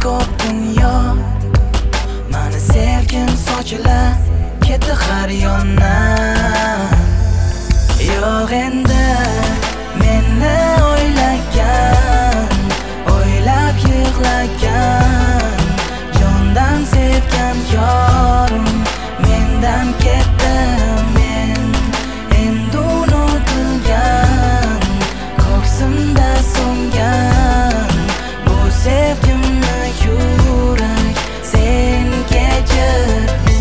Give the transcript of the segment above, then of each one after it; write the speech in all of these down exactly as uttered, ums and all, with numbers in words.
ko'p dunyo mani sevgin sochilar ketdi har yondan. Yo'q endi meni o'ylagan, o'ylab yig'lagan, jondan sevgan yorim mendan ketdi. Men endi unutilgan, ko'ksimda so'ngan bu sevgimni yurak sen kechir.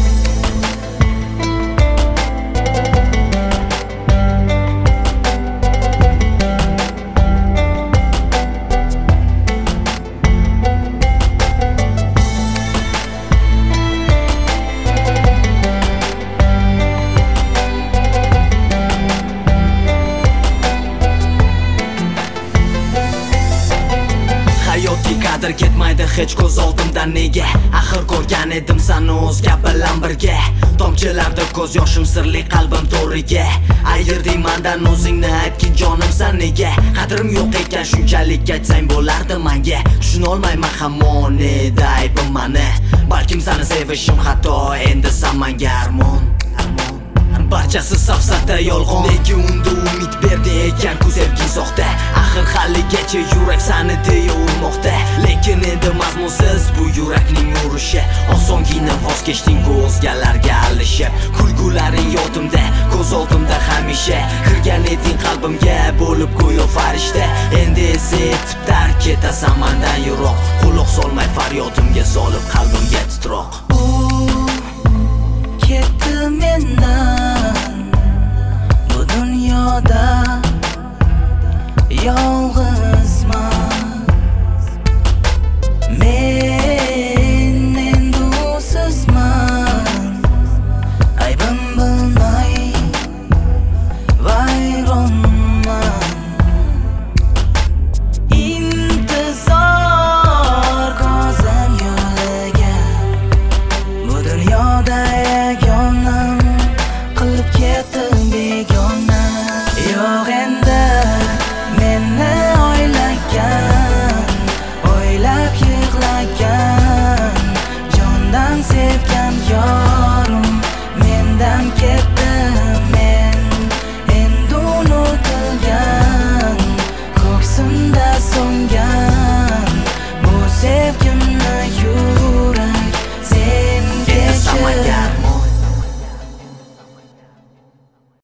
Hayotga qadr ketmaydi hech ko'z oldimdan nega? Axir ko'rgan edim seni o'zga bilan birga. Tomchilarda ko'z yoshim sirli qalbim to'riga. Ayirding mendan o'zingni aytgin jonim sen nega? Qadrim yo'q ekan shunchalik aytsang bo'lardi menga. Tushunolmayman hamon edi aybim mani. Balkim seni sevishim xato, endi sen menga armon. Barchasi safsata yolg'on, nega unda umid berdi ekan ku sevging soxta. Axir haligacha yurak seni deya urmoqda, lekin endi mazmunsiz bu yurakning urishi. Osongina voz kechding bu o'zgalarga alishib. Kulgularing yodimda, ko'z oldimda hamisha. Kirgan eding qalbimga bo'lib go'yo farishta. Endi esa etib tark ketasan mendan yiroq. Quloq solmay faryodimga solib qalbimga titroq. Ketdi mendan